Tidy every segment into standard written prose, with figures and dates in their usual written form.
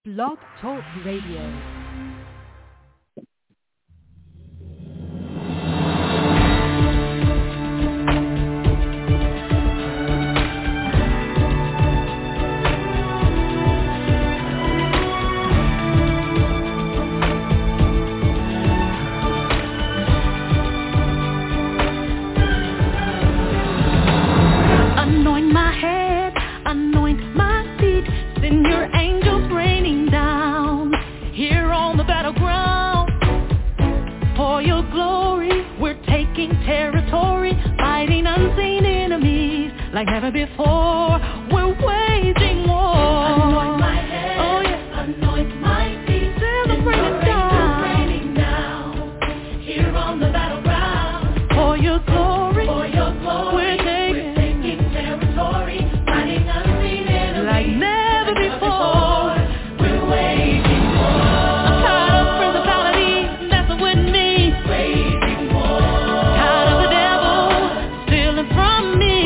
Blog Talk Radio. Like never before, we're waging war. Anoint my head, oh yeah, anoint my feet. Send the raining down, here on the battleground. For your glory, we're taking territory, fighting unseen enemies. Like never before, we're waging war. I'm tired of principalities messing with me, waging war. Tired of the devil stealing from me.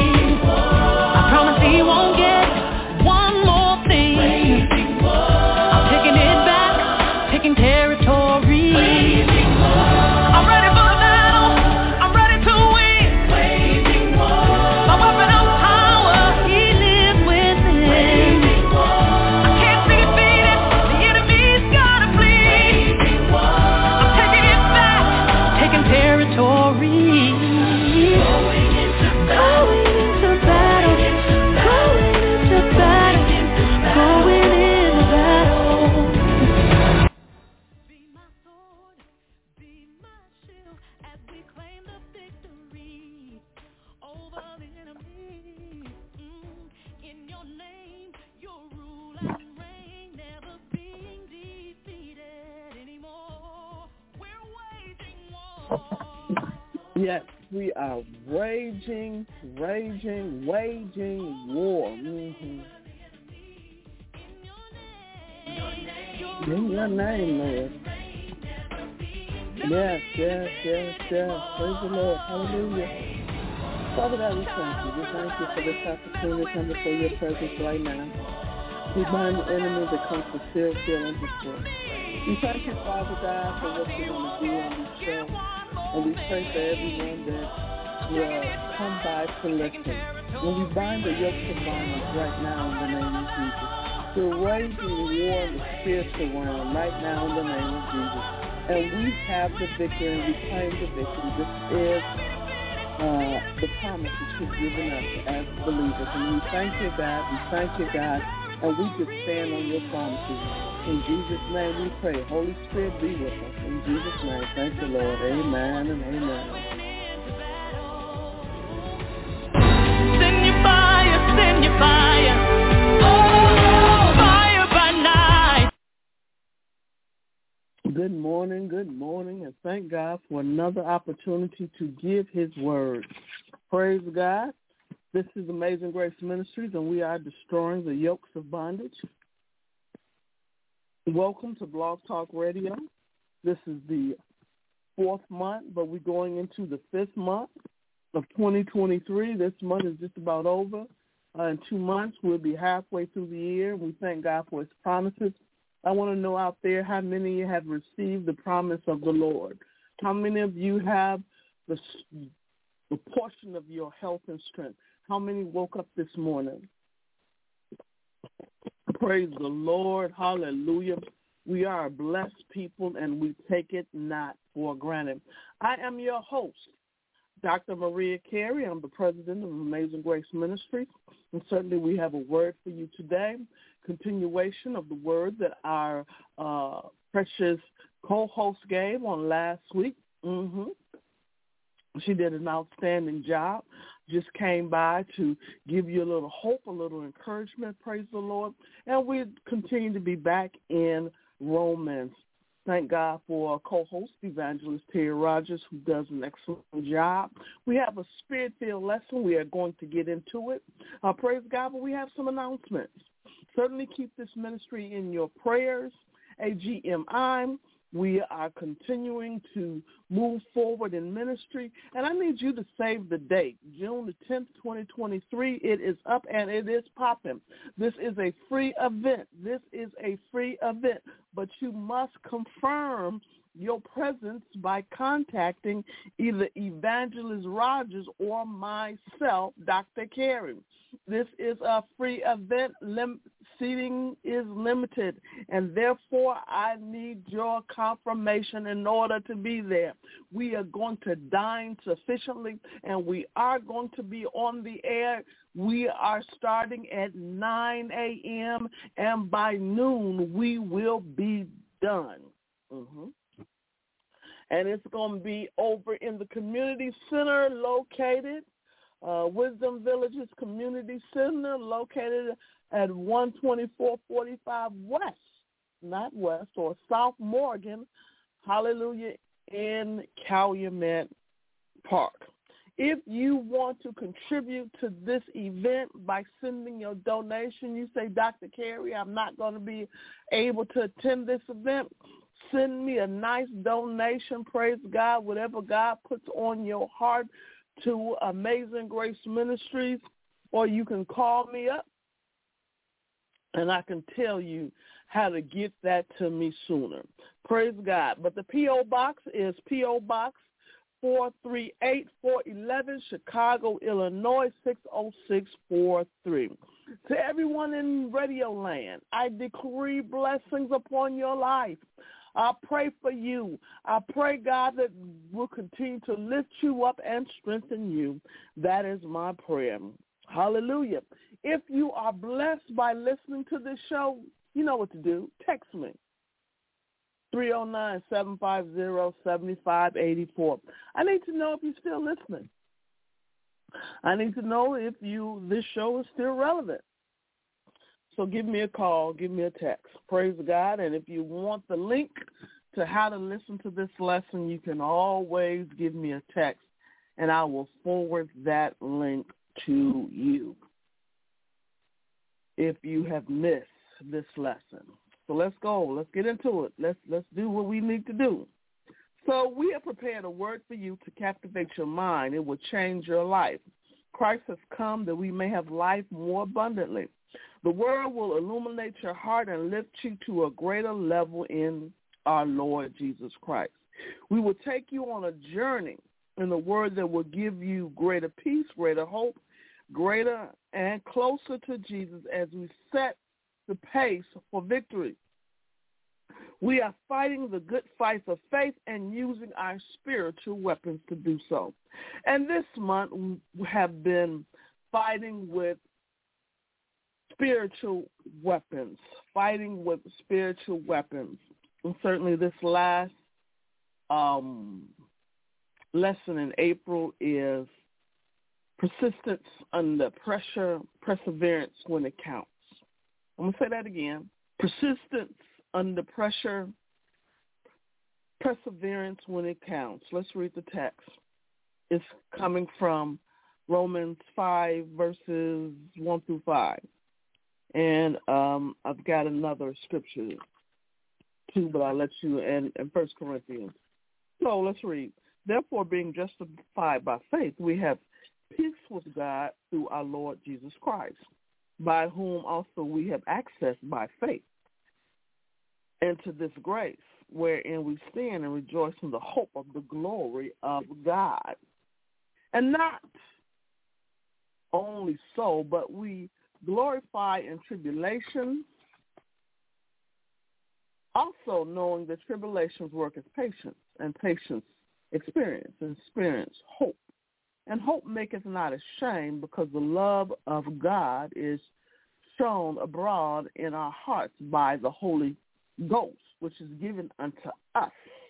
He won't get one more thing. I'm taking it back, taking territory. I'm ready for the battle, I'm ready to win. My weapon of power, he lives within. I can't be defeated, the enemy's gotta flee. I'm taking it back, taking territory. Yes, we are waging war. Mm-hmm. In your name, Lord. Yes. Praise the Lord. Hallelujah. Father God, we thank you. We thank you for this opportunity to come before your presence right now. We bind the enemy that comes to steal, kill, and destroy. We thank you, Father God, for what you're going to do on this show. And we pray for everyone that will come by to listen. And we bind the yokes of violence right now in the name of Jesus. We're waging war in the spiritual realm right now in the name of Jesus. And we have the victory and we claim the victory. This is the promise that you've given us as believers. And we thank you, God. We thank you, God. And we just stand on your promises. In Jesus' name we pray. Holy Spirit, be with us. In Jesus' name, thank you, Lord. Amen and amen. Send your fire, send your fire. Oh, fire by night. Good morning, and thank God for another opportunity to give his word. Praise God. This is Amazing Grace Ministries, and we are destroying the yokes of bondage. Welcome to Blog Talk Radio. This is the 4th month, but we're going into the 5th month of 2023. This month is just about over. In 2 months, we'll be halfway through the year. We thank God for his promises. I want to know out there how many of you have received the promise of the Lord. How many of you have the portion of your health and strength? How many woke up this morning? Praise the Lord. Hallelujah. We are a blessed people, and we take it not for granted. I am your host, Dr. Maria Carey. I'm the president of Amazing Grace Ministries, and certainly we have a word for you today, continuation of the word that our precious co-host gave on last week. She did an outstanding job. Just came by to give you a little hope, a little encouragement, praise the Lord. And we continue to be back in Romans. Thank God for our co-host, Evangelist Terry Rogers, who does an excellent job. We have a spirit-filled lesson. We are going to get into it. Praise God, but we have some announcements. Certainly keep this ministry in your prayers. AGMI We are continuing to move forward in ministry, and I need you to save the date, June the 10th, 2023. It is up and it is popping. This is a free event. But you must confirm your presence by contacting either Evangelist Rogers or myself, Dr. Carey. This is a free event. Seating is limited, and therefore I need your confirmation in order to be there. We are going to dine sufficiently, and we are going to be on the air. We are starting at 9 a.m., and by noon we will be done. And it's going to be over in the community center located, Wisdom Villages Community Center, located at 12445 West, not West, or South Morgan, hallelujah, in Calumet Park. If you want to contribute to this event by sending your donation, you say, Dr. Carey, I'm not going to be able to attend this event. Send me a nice donation, praise God, whatever God puts on your heart, to Amazing Grace Ministries, or you can call me up and I can tell you how to get that to me sooner. Praise God. But the P.O. Box is P.O. Box 438411, Chicago, Illinois, 60643. To everyone in Radio Land, I decree blessings upon your life. I pray for you. I pray, God, that will continue to lift you up and strengthen you. That is my prayer. Hallelujah. If you are blessed by listening to this show, you know what to do. Text me. 309-750-7584. I need to know if you're still listening. I need to know if this show is still relevant. So give me a call, give me a text. Praise God. And if you want the link to how to listen to this lesson, you can always give me a text, and I will forward that link to you if you have missed this lesson. So let's go. Let's get into it. Let's do what we need to do. So we have prepared a word for you to captivate your mind. It will change your life. Christ has come that we may have life more abundantly. The word will illuminate your heart and lift you to a greater level in our Lord Jesus Christ. We will take you on a journey in the word that will give you greater peace, greater hope, greater and closer to Jesus as we set the pace for victory. We are fighting the good fight of faith and using our spiritual weapons to do so. And this month we have been fighting with spiritual weapons, And certainly this last lesson in April is persistence under pressure, perseverance when it counts. I'm going to say that again. Persistence under pressure, perseverance when it counts. Let's read the text. It's coming from Romans 5, verses 1 through 5. And I've got another scripture too, but I'll let you in 1 Corinthians. So let's read. Therefore, being justified by faith, we have peace with God through our Lord Jesus Christ, by whom also we have access by faith into this grace, wherein we stand and rejoice in the hope of the glory of God. And not only so, but we glorify in tribulation, also knowing that tribulations work as patience, and patience experience, and experience hope. And hope maketh not ashamed, because the love of God is shown abroad in our hearts by the Holy Ghost, which is given unto us.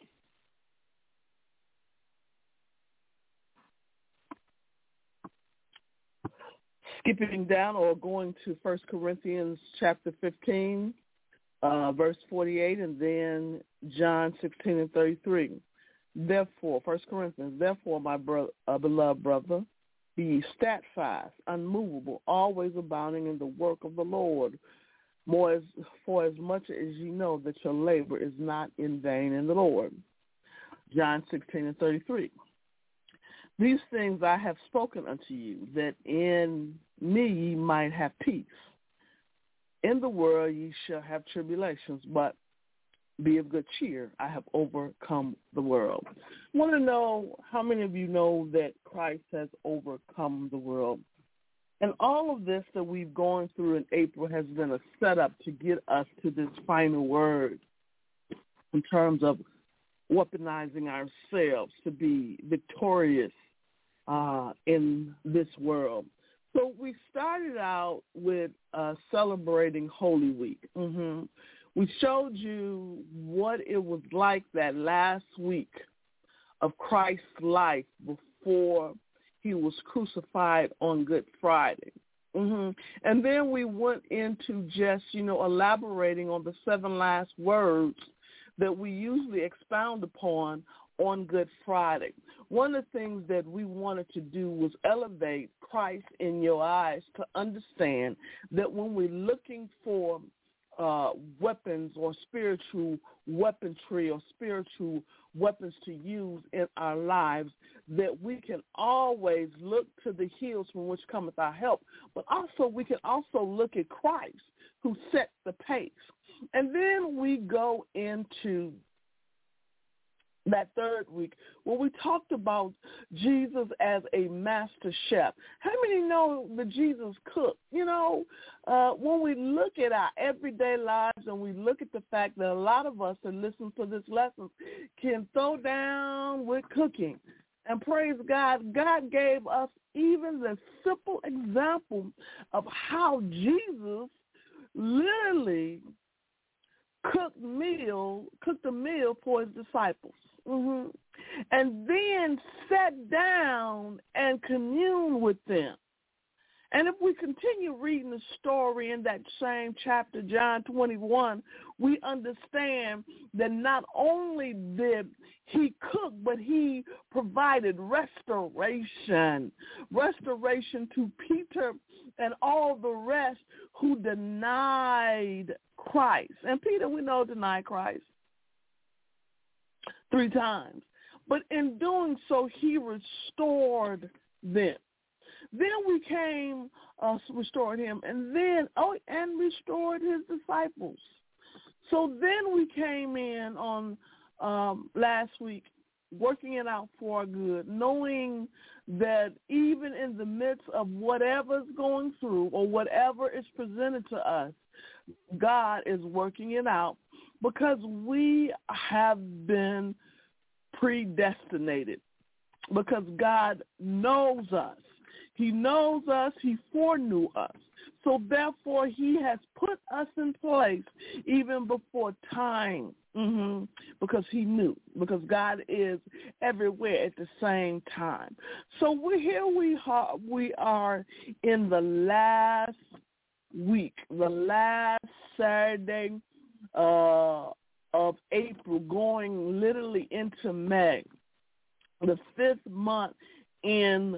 Skipping down or going to 1 Corinthians chapter 15, verse 48, and then John 16 and 33. Therefore, 1 Corinthians, therefore, my beloved brother, be ye steadfast, unmovable, always abounding in the work of the Lord, For as much as you know that your labor is not in vain in the Lord. John 16:33. These things I have spoken unto you, that in me ye might have peace. In the world ye shall have tribulations, but be of good cheer. I have overcome the world. I want to know how many of you know that Christ has overcome the world. And all of this that we've gone through in April has been a setup to get us to this final word in terms of weaponizing ourselves to be victorious in this world. So we started out with celebrating Holy Week. We showed you what it was like that last week of Christ's life before he was crucified on Good Friday. And then we went into just, elaborating on the 7 last words that we usually expound upon on Good Friday. One of the things that we wanted to do was elevate Christ in your eyes to understand that when we're looking for weapons or spiritual weaponry or spiritual weapons to use in our lives, that we can always look to the hills from which cometh our help, but also we can also look at Christ who set the pace. And then we go into that third week where we talked about Jesus as a master chef. How many know that Jesus cooked? When we look at our everyday lives and we look at the fact that a lot of us that listen to this lesson can throw down with cooking. And praise God, God gave us even the simple example of how Jesus literally cooked a meal for his disciples. And then sat down and communed with them. And if we continue reading the story in that same chapter, John 21, we understand that not only did he cook, but he provided restoration to Peter and all the rest who denied Christ. And Peter, we know, denied Christ 3 times. But in doing so, he restored them. Then we restored him, and restored his disciples. So then we came in on last week, working it out for our good, knowing that even in the midst of whatever's going through or whatever is presented to us, God is working it out because we have been predestinated, because God knows us. He knows us. He foreknew us. So therefore, he has put us in place even before time, because he knew, because God is everywhere at the same time. So we are in the last week, the last Saturday of April, going literally into May, the 5th month in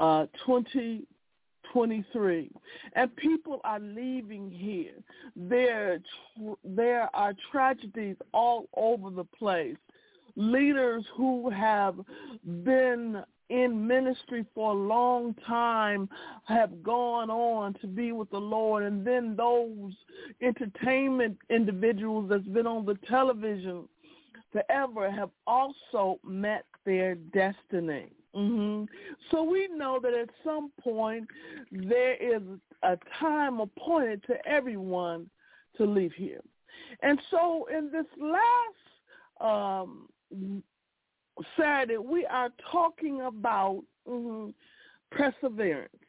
2023, and people are leaving here. There are tragedies all over the place. Leaders who have been in ministry for a long time have gone on to be with the Lord, and then those entertainment individuals that's been on the television forever have also met their destiny. So we know that at some point there is a time appointed to everyone to leave here. And so in this last Saturday, we are talking about perseverance.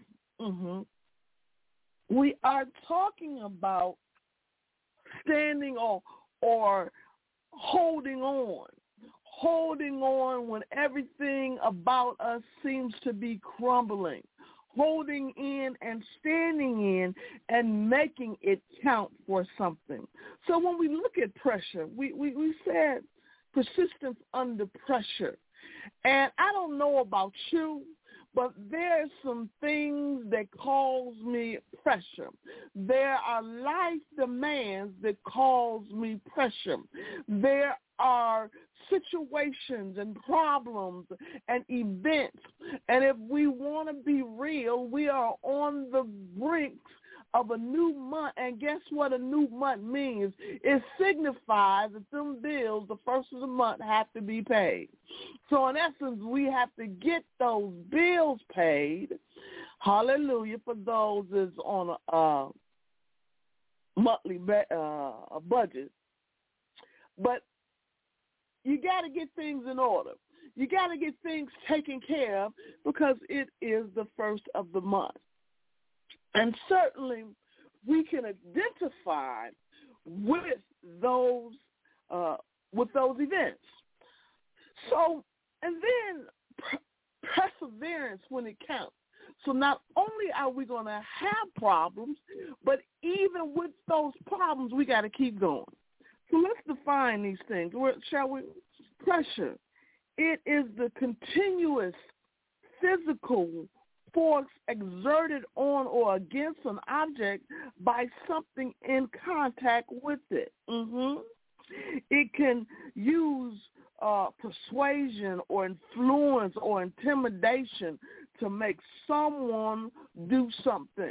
We are talking about standing or holding on when everything about us seems to be crumbling, holding in and standing in and making it count for something. So when we look at pressure, we said persistence under pressure. And I don't know about you, but there's some things that cause me pressure. There are life demands that cause me pressure. There are situations and problems and events. And if we want to be real, we are on the brink of a new month. And guess what a new month means? It signifies that them bills, the first of the month, have to be paid. So in essence, we have to get those bills paid. Hallelujah, for those that's on a monthly budget. But you got to get things in order. You got to get things taken care of because it is the first of the month. And certainly we can identify with those events. So, and then perseverance when it counts. So not only are we going to have problems, but even with those problems, we got to keep going. So let's define these things. Shall we? Pressure. It is the continuous physical force exerted on or against an object by something in contact with it. It can use persuasion or influence or intimidation to make someone do something.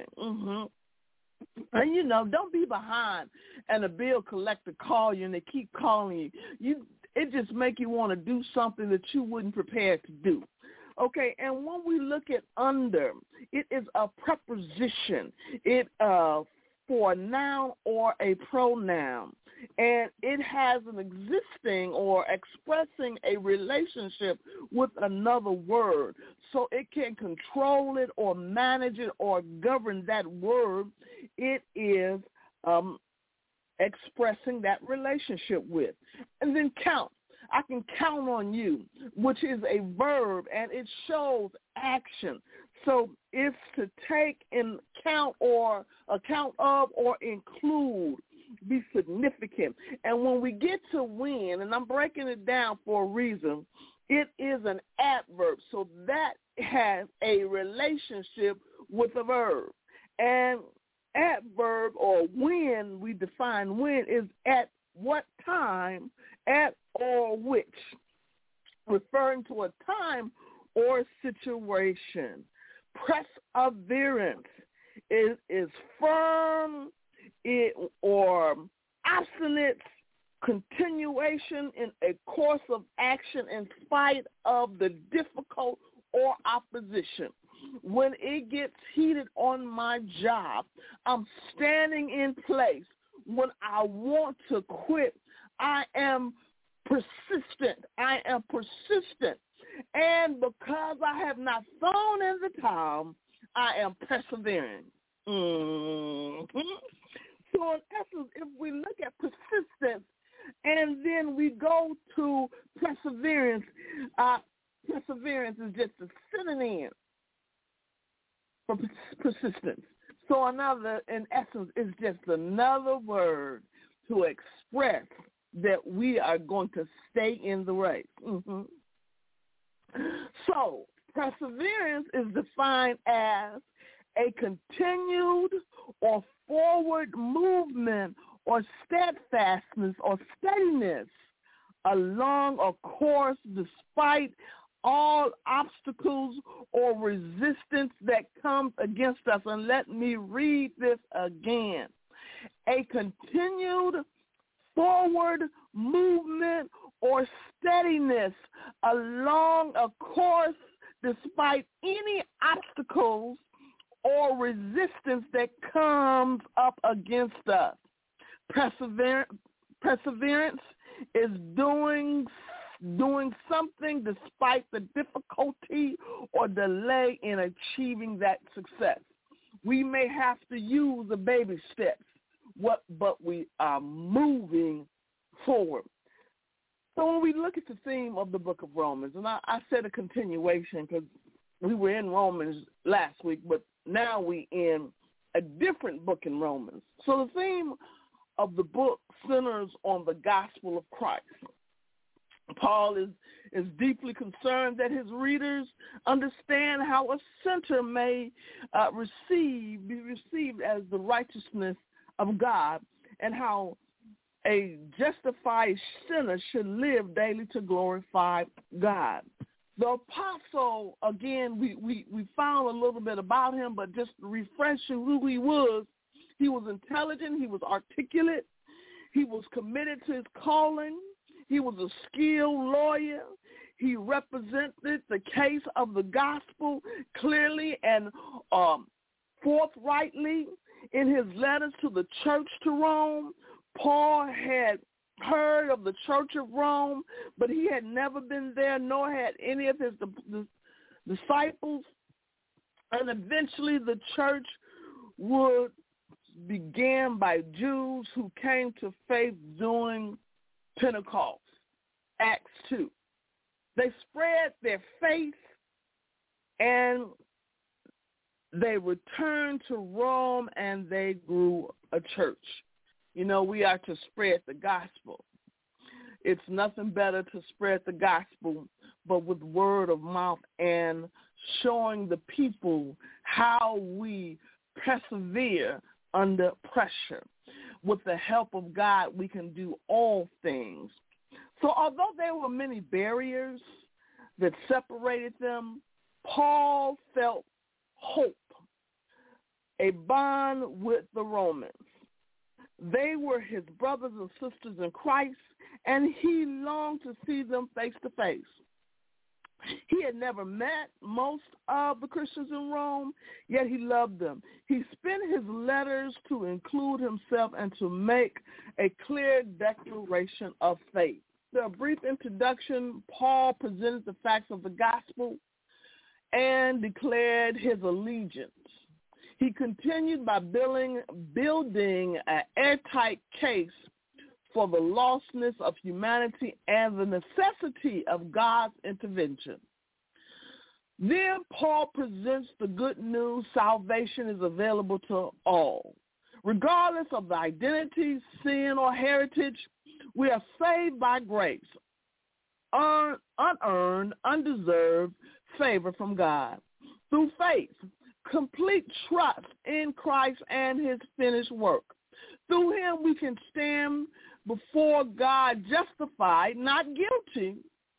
And, you know, don't be behind and a bill collector call you and they keep calling you. It just make you want to do something that you wouldn't prepare to do. Okay, and when we look at under, it is a preposition. It for a noun or a pronoun, and it has an existing or expressing a relationship with another word. So it can control it or manage it or govern that word. It is expressing that relationship with. And then count. I can count on you, which is a verb, and it shows action. So it's to take in account or account of or include, be significant. And when we get to when, and I'm breaking it down for a reason, it is an adverb. So that has a relationship with a verb. And adverb or when, we define when, is at what time, at or which, referring to a time or situation. Perseverance is firm or obstinate continuation in a course of action in spite of the difficult or opposition. When it gets heated on my job, I'm standing in place. When I want to quit, I am persistent. And because I have not thrown in the towel, I am persevering. So in essence, if we look at persistence and then we go to perseverance, perseverance is just a synonym for persistence. So another, in essence, is just another word to express that we are going to stay in the race. So perseverance is defined as a continued or forward movement or steadfastness or steadiness along a course despite all obstacles or resistance that comes against us. And let me read this again. A continued forward movement or steadiness along a course despite any obstacles or resistance that comes up against us. Perseverance is doing something despite the difficulty or delay in achieving that success. We may have to use the baby steps, but we are moving forward. So when we look at the theme of the book of Romans, and I said a continuation because we were in Romans last week, but now we in a different book in Romans. So the theme of the book centers on the gospel of Christ. Paul is deeply concerned that his readers understand how a sinner may be received as the righteousness of God, and how a justified sinner should live daily to glorify God. The apostle, again, we found a little bit about him, but just refreshing who he was intelligent, he was articulate, he was committed to his calling, he was a skilled lawyer, he represented the case of the gospel clearly and forthrightly in his letters to the church to Rome. Paul had heard of the Church of Rome, but he had never been there, nor had any of his disciples. And eventually the church would begin by Jews who came to faith during Pentecost, Acts 2. They spread their faith and they returned to Rome and they grew a church. You know, we are to spread the gospel. It's nothing better to spread the gospel, but with word of mouth and showing the people how we persevere under pressure. With the help of God, we can do all things. So although there were many barriers that separated them, Paul felt hope, a bond with the Romans. They were his brothers and sisters in Christ, and he longed to see them face to face. He had never met most of the Christians in Rome, yet he loved them. He spent his letters to include himself and to make a clear declaration of faith. Through a brief introduction, Paul presented the facts of the gospel and declared his allegiance. He continued by building an airtight case for the lostness of humanity and the necessity of God's intervention. Then Paul presents the good news: salvation is available to all. Regardless of the identity, sin, or heritage, we are saved by grace, unearned, undeserved favor from God. Through faith, complete trust in Christ and his finished work. Through him we can stand before God justified, not guilty.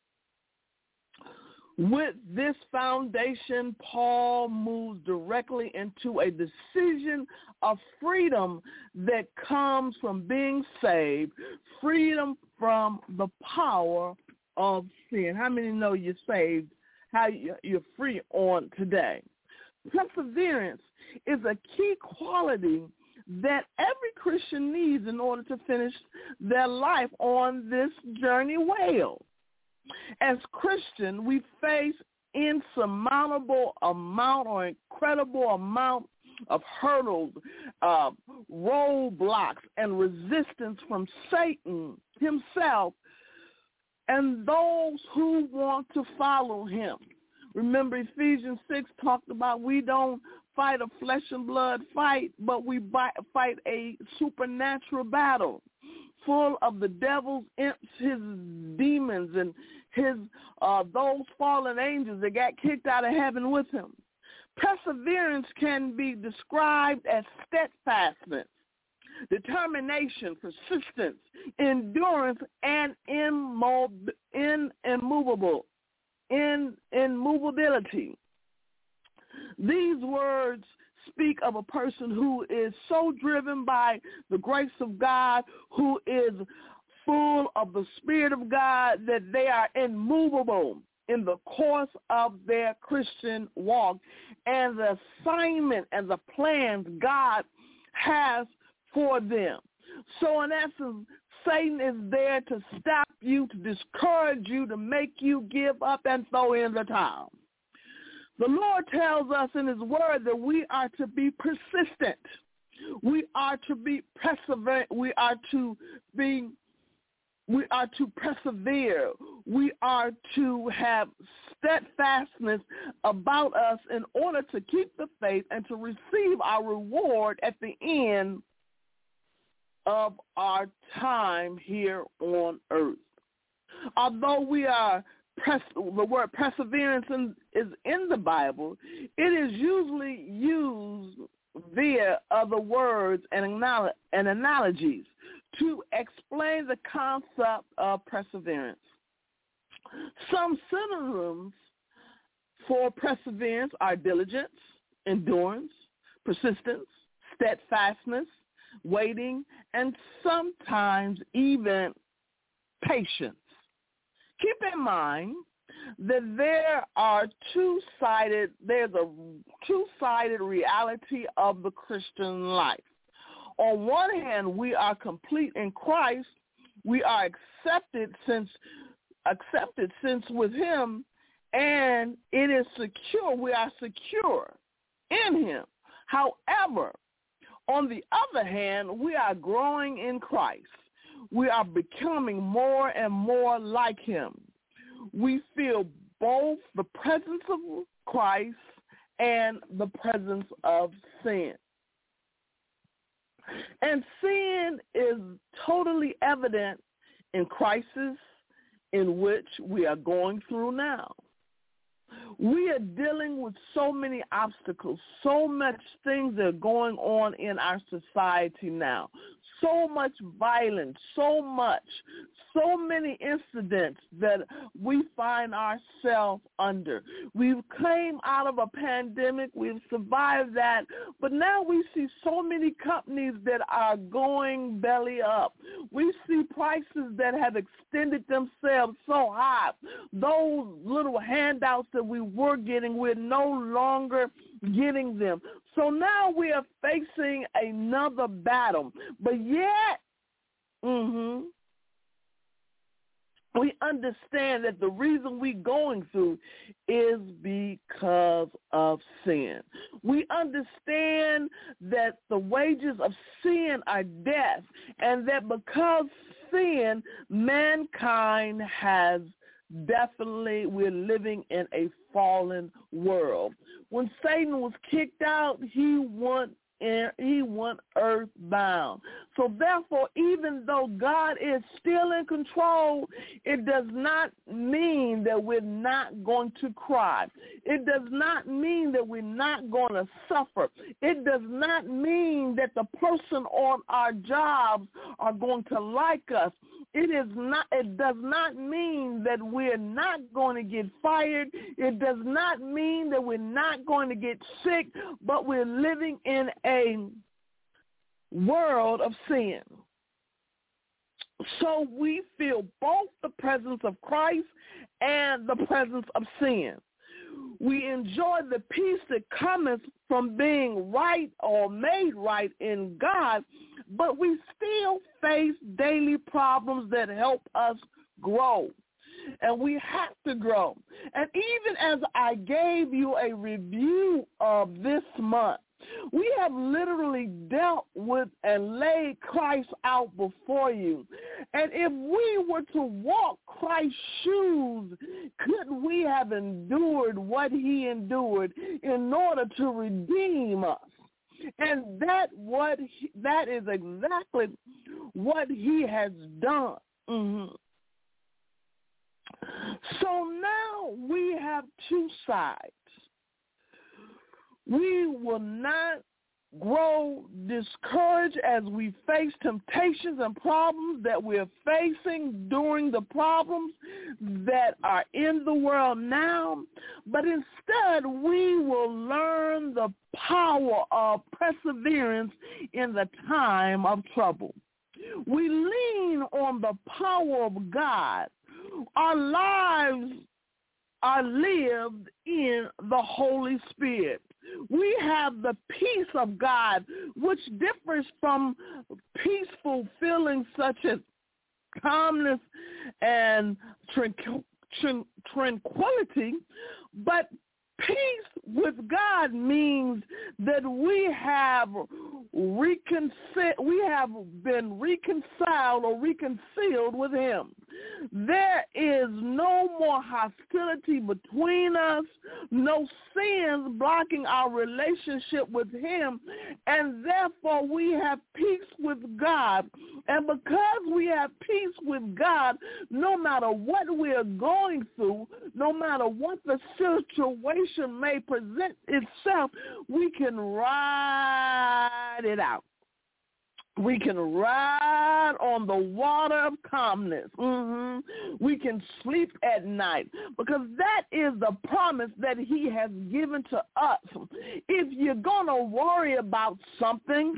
With this foundation, Paul moves directly into a decision of freedom that comes from being saved, freedom from the power of sin. How many know you're saved, how you're free on today? Perseverance is a key quality that every Christian needs in order to finish their life on this journey well. As Christians, we face insurmountable amount or incredible amount of hurdles, roadblocks, and resistance from Satan himself and those who want to follow him. Remember, Ephesians 6 talked about we don't fight a flesh and blood fight, but we fight a supernatural battle full of the devil's imps, his demons, and his those fallen angels that got kicked out of heaven with him. Perseverance can be described as steadfastness, determination, persistence, endurance, and immovability. These words speak of a person who is so driven by the grace of God, who is full of the Spirit of God, that they are immovable in the course of their Christian walk and the assignment and the plans God has for them. So in essence, Satan is there to stop you, to discourage you, to make you give up and throw in the towel. The Lord tells us in his word that we are to be persistent. We are to be perseverant. We are to persevere. We are to have steadfastness about us in order to keep the faith and to receive our reward at the end of our time here on earth. Although the word perseverance is in the Bible, it is usually used via other words and analogies to explain the concept of perseverance. Some synonyms for perseverance are diligence, endurance, persistence, steadfastness, waiting, and sometimes even patience. Keep in mind that there's a two-sided reality of the Christian life. On one hand, we are complete in Christ. We are accepted since with him, and it is secure. We are secure in him. However, on the other hand, we are growing in Christ. We are becoming more and more like him. We feel both the presence of Christ and the presence of sin. And sin is totally evident in crisis in which we are going through now. We are dealing with so many obstacles, so much things that are going on in our society now, so much violence, so many incidents that we find ourselves under. We've came out of a pandemic, we've survived that, but now we see so many companies that are going belly up. We see prices that have extended themselves so high. Those little handouts that we were getting, we're no longer getting them. So now we are facing another battle. But yet, we understand that the reason we're going through is because of sin. We understand that the wages of sin are death, and that because sin, mankind has definitely, we're living in a fallen world. When Satan was kicked out, he went earthbound. So therefore, even though God is still in control, it does not mean that we're not going to cry. It does not mean that we're not going to suffer. It does not mean that the person on our jobs are going to like us. It does not mean that we're not going to get fired. It does not mean that we're not going to get sick, but we're living in a world of sin. So we feel both the presence of Christ and the presence of sin. We enjoy the peace that cometh from being right or made right in God, but we still face daily problems that help us grow. And we have to grow. And even as I gave you a review of this month, we have literally dealt with and laid Christ out before you. And if we were to walk Christ's shoes, could we have endured what he endured in order to redeem us? And that is exactly what he has done. So now we have two sides. We will not grow discouraged as we face temptations and problems that we're facing during the problems that are in the world now, but instead we will learn the power of perseverance in the time of trouble. We lean on the power of God. Our lives are lived in the Holy Spirit. We have the peace of God, which differs from peaceful feelings such as calmness and tranquility, but peace with God means that we have been reconciled or reconciled with him. There is no more hostility between us, no sins blocking our relationship with him, and therefore we have peace with God. And because we have peace with God, no matter what we are going through, no matter what the situation may present itself, we can ride it out. We can ride on the water of calmness. We can sleep at night because that is the promise that he has given to us. If you're going to worry about something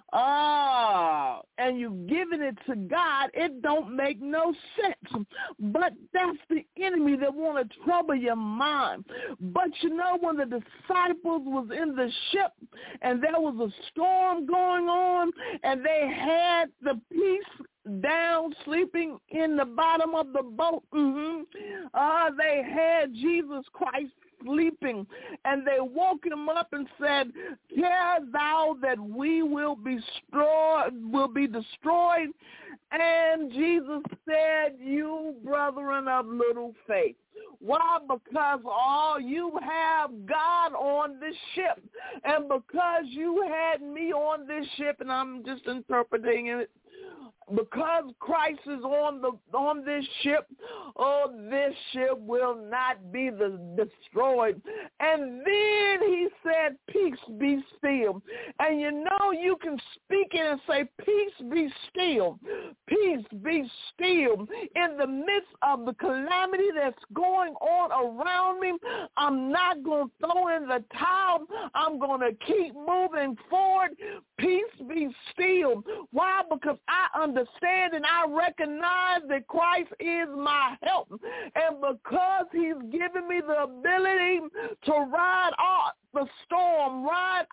and you've given it to God, it don't make no sense. But that's the enemy that want to trouble your mind. But you know, when the disciples was in the ship and there was a storm going on and they had the peace down sleeping in the bottom of the boat. They had Jesus Christ sleeping, and they woke him up and said, "Care thou that we will be destroyed?" And Jesus said, "You brethren of little faith." Why? Because you have God on this ship. And because you had me on this ship, and I'm just interpreting it, because Christ is on this ship, this ship will not be destroyed. And then he said, "Peace be still." And you know, you can speak it and say, "Peace be still. Peace be still." In the midst of the calamity that's going on around me, I'm not going to throw in the towel. I'm going to keep moving forward. Peace be still. Why? Because I understand and I recognize that Christ is my help. And because he's given me the ability to ride out the storm,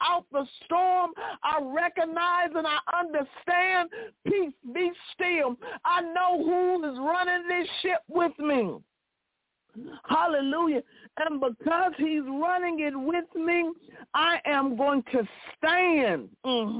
I recognize and I understand. Peace be still. I know who is running this ship with me. Hallelujah. And because he's running it with me, I am going to stand.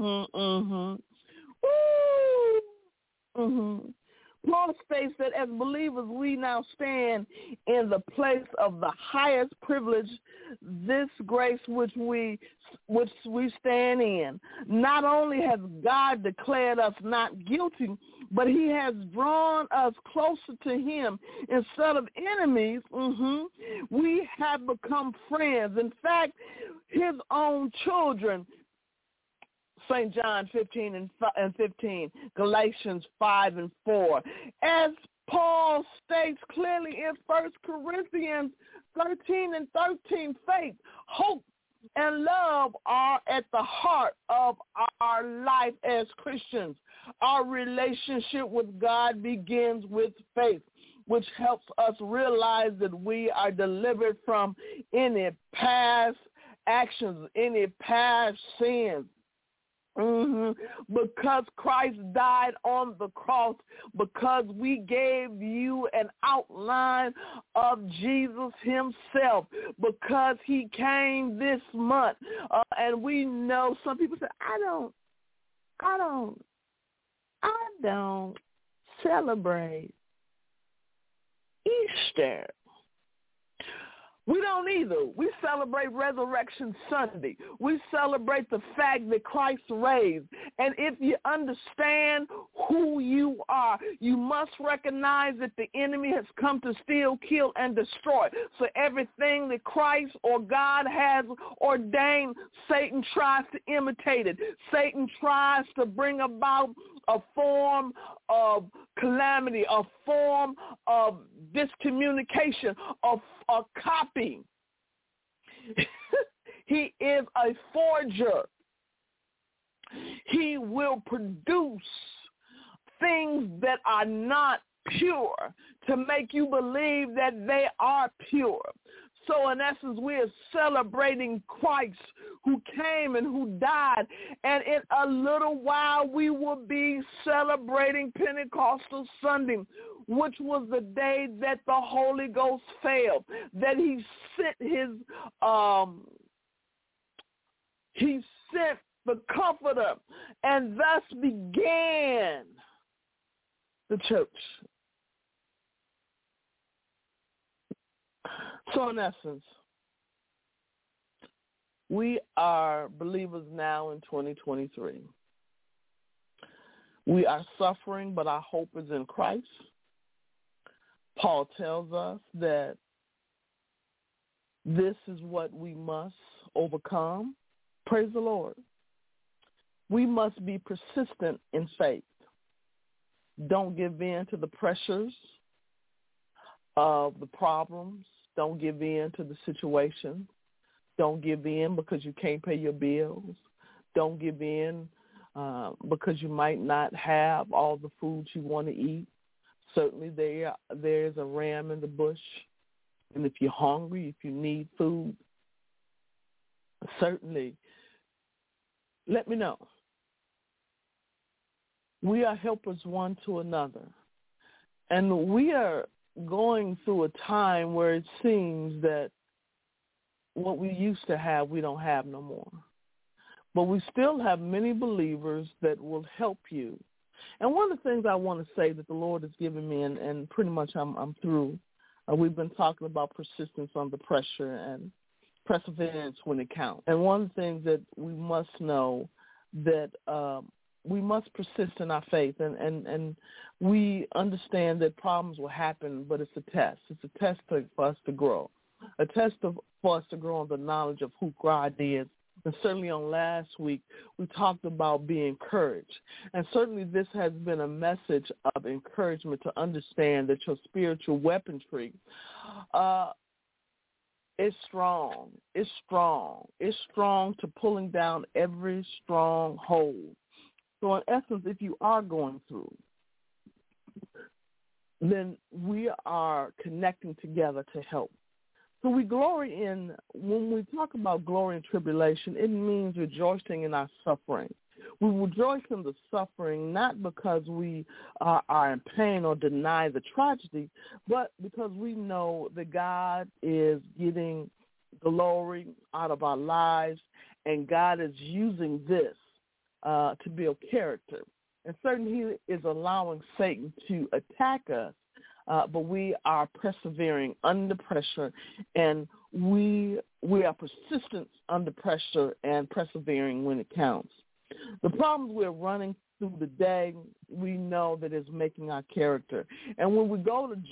Paul states that as believers, we now stand in the place of the highest privilege, this grace which we stand in. Not only has God declared us not guilty, but he has drawn us closer to him. Instead of enemies, we have become friends. In fact, his own children. St. John 15 and 15, Galatians 5 and 4. As Paul states clearly in 1 Corinthians 13 and 13, faith, hope, and love are at the heart of our life as Christians. Our relationship with God begins with faith, which helps us realize that we are delivered from any past actions, any past sins. Because Christ died on the cross, because we gave you an outline of Jesus himself, because he came this month. And we know some people say, I don't celebrate Easter. We don't either. We celebrate Resurrection Sunday. We celebrate the fact that Christ raised. And if you understand who you are, you must recognize that the enemy has come to steal, kill, and destroy. So everything that Christ or God has ordained, Satan tries to imitate it. Satan tries to bring about a form of calamity, a form of discommunication, of a copy. He is a forger. He will produce things that are not pure to make you believe that they are pure. So in essence, we are celebrating Christ who came and who died. And in a little while, we will be celebrating Pentecostal Sunday, which was the day that the Holy Ghost fell, that he sent he sent the Comforter, and thus began the church. So in essence, we are believers now in 2023. We are suffering, but our hope is in Christ. Paul tells us that this is what we must overcome. Praise the Lord. We must be persistent in faith. Don't give in to the pressures of the problems. Don't give in to the situation. Don't give in because you can't pay your bills. Don't give in because you might not have all the food you want to eat. Certainly there's a ram in the bush. And if you're hungry, if you need food, certainly let me know. We are helpers one to another. And we are going through a time where it seems that what we used to have, we don't have no more. But we still have many believers that will help you. And one of the things I want to say that the Lord has given me, and pretty much I'm through, we've been talking about persistence under pressure and perseverance when it counts. And one of the things that we must know that we must persist in our faith, and we understand that problems will happen, but it's a test. It's a test for us to grow, a test for us to grow in the knowledge of who God is. And certainly on last week, we talked about being encouraged. And certainly this has been a message of encouragement to understand that your spiritual weaponry is strong. It's strong. It's strong to pulling down every stronghold. So in essence, if you are going through, then we are connecting together to help. So we glory in, when we talk about glory in tribulation, it means rejoicing in our suffering. We rejoice in the suffering not because we are in pain or deny the tragedy, but because we know that God is getting glory out of our lives, and God is using this to build character. And certainly he is allowing Satan to attack us, but we are persevering under pressure, and we are persistent under pressure and persevering when it counts. The problems we're running through the day, we know that is making our character. And when we go to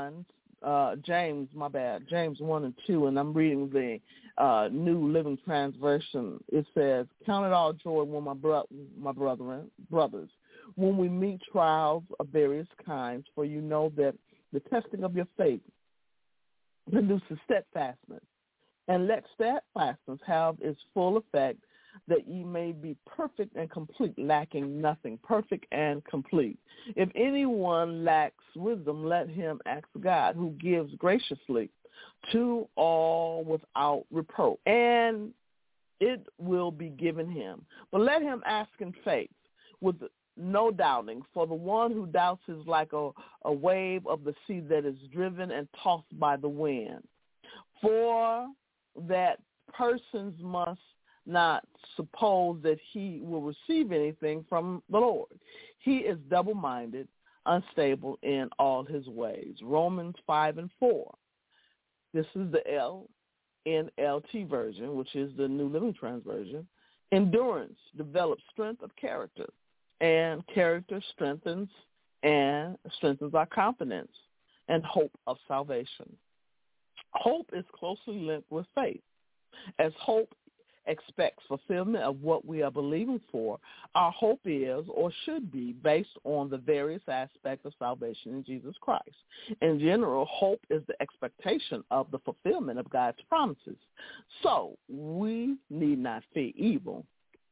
James 1 and 2, and I'm reading the New Living Translation, it says, "Count it all joy when my brothers, when we meet trials of various kinds, for you know that the testing of your faith produces steadfastness. And let steadfastness have its full effect, that ye may be perfect and complete, lacking nothing." Perfect and complete. "If anyone lacks wisdom, let him ask God, who gives graciously to all without reproach, and it will be given him. But let him ask in faith, with no doubting, for the one who doubts is like a wave of the sea that is driven and tossed by the wind. For that persons must not suppose that he will receive anything from the Lord. He is double-minded, unstable in all his ways." Romans 5 and 4. This is the NLT version, which is the New Living Translation. "Endurance develops strength of character, and character strengthens our confidence and hope of salvation." Hope is closely linked with faith. As hope expects fulfillment of what we are believing for, our hope is or should be based on the various aspects of salvation in Jesus Christ. In general, hope is the expectation of the fulfillment of God's promises. So we need not fear evil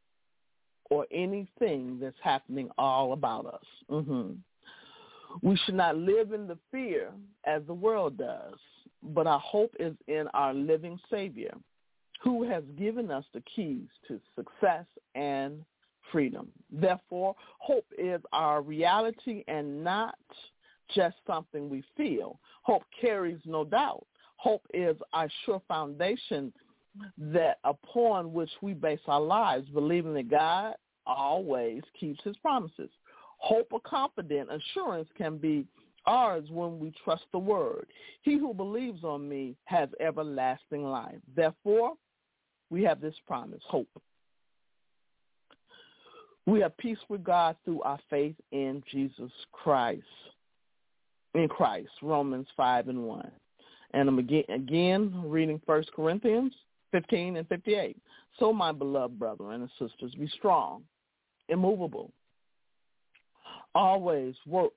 or anything that's happening all about us. We should not live in the fear as the world does, but our hope is in our living Savior, who has given us the keys to success and freedom. Therefore, hope is our reality and not just something we feel. Hope carries no doubt. Hope is our sure foundation that upon which we base our lives, believing that God always keeps his promises. Hope or confident assurance can be ours when we trust the word. He who believes on me has everlasting life. Therefore, we have this promise, hope. We have peace with God through our faith in Jesus Christ. In Christ, Romans 5:1. And I'm again reading 1 Corinthians 15 and 58. So, my beloved brethren and sisters, be strong, immovable. Always work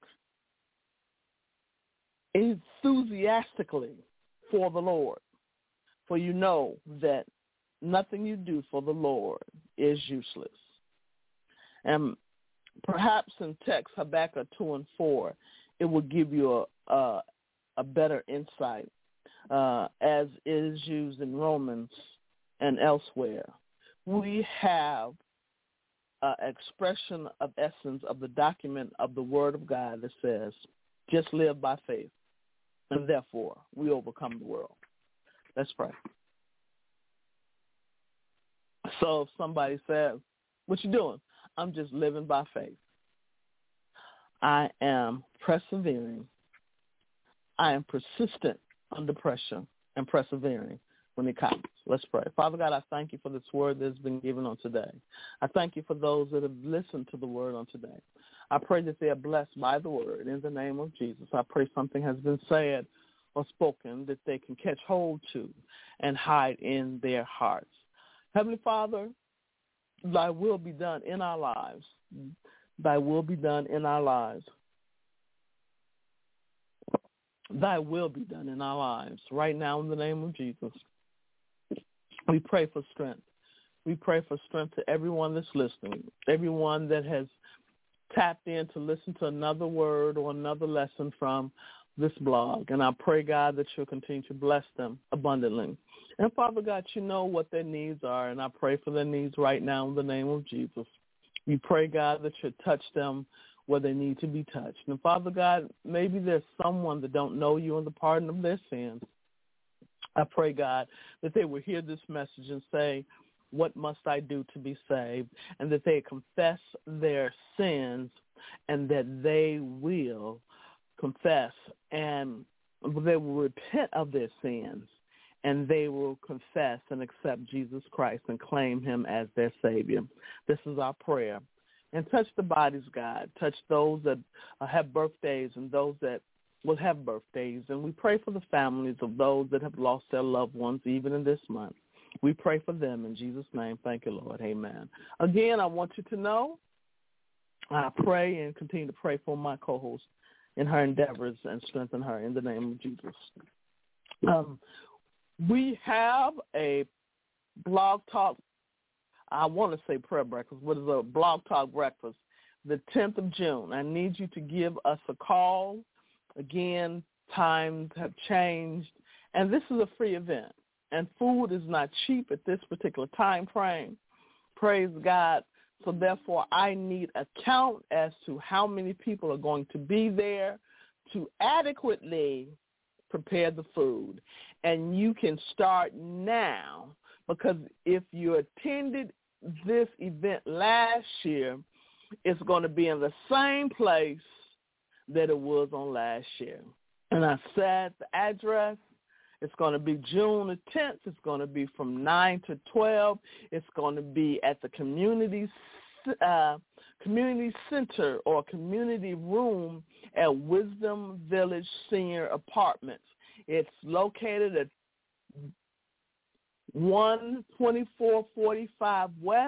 enthusiastically for the Lord, for you know that nothing you do for the Lord is useless. And perhaps in text Habakkuk 2 and 4, it will give you a better insight, as is used in Romans and elsewhere. We have an expression of essence of the document of the Word of God that says, just live by faith, and therefore we overcome the world. Let's pray. So if somebody says, what you doing? I'm just living by faith. I am persevering. I am persistent under pressure and persevering when it comes. Let's pray. Father God, I thank you for this word that has been given on today. I thank you for those that have listened to the word on today. I pray that they are blessed by the word in the name of Jesus. I pray something has been said or spoken that they can catch hold to and hide in their hearts. Heavenly Father, thy will be done in our lives. Thy will be done in our lives. Thy will be done in our lives right now in the name of Jesus. We pray for strength. We pray for strength to everyone that's listening, everyone that has tapped in to listen to another word or another lesson from this blog. And I pray, God, that you'll continue to bless them abundantly. And, Father God, you know what their needs are, and I pray for their needs right now in the name of Jesus. We pray, God, that you'll touch them where they need to be touched. And, Father God, maybe there's someone that don't know you and the pardon of their sins. I pray, God, that they will hear this message and say, what must I do to be saved? And that they confess their sins and that they will confess and they will repent of their sins and they will confess and accept Jesus Christ and claim him as their Savior. This is our prayer. And touch the bodies, God. Touch those that have birthdays and those that will have birthdays. And we pray for the families of those that have lost their loved ones even in this month. We pray for them in Jesus' name. Thank you, Lord. Amen. Again, I want you to know I pray and continue to pray for my co-host in her endeavors and strengthen her in the name of Jesus. We have a blog talk, I want to say prayer breakfast, but it's a blog talk breakfast, the 10th of June. I need you to give us a call. Again, times have changed, and this is a free event. And food is not cheap at this particular time frame. Praise God. So therefore, I need a count as to how many people are going to be there to adequately prepare the food. And you can start now, because if you attended this event last year, it's going to be in the same place that it was on last year. And I said the address. It's going to be June the 10th. It's going to be from 9 to 12. It's going to be at the community center or community room at Wisdom Village Senior Apartments. It's located at 12445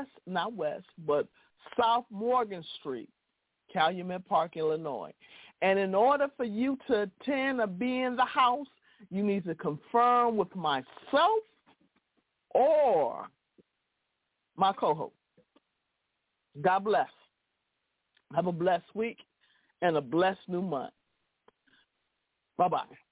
South Morgan Street, Calumet Park, Illinois. And in order for you to attend or be in the house, you need to confirm with myself or my co-host. God bless. Have a blessed week and a blessed new month. Bye-bye.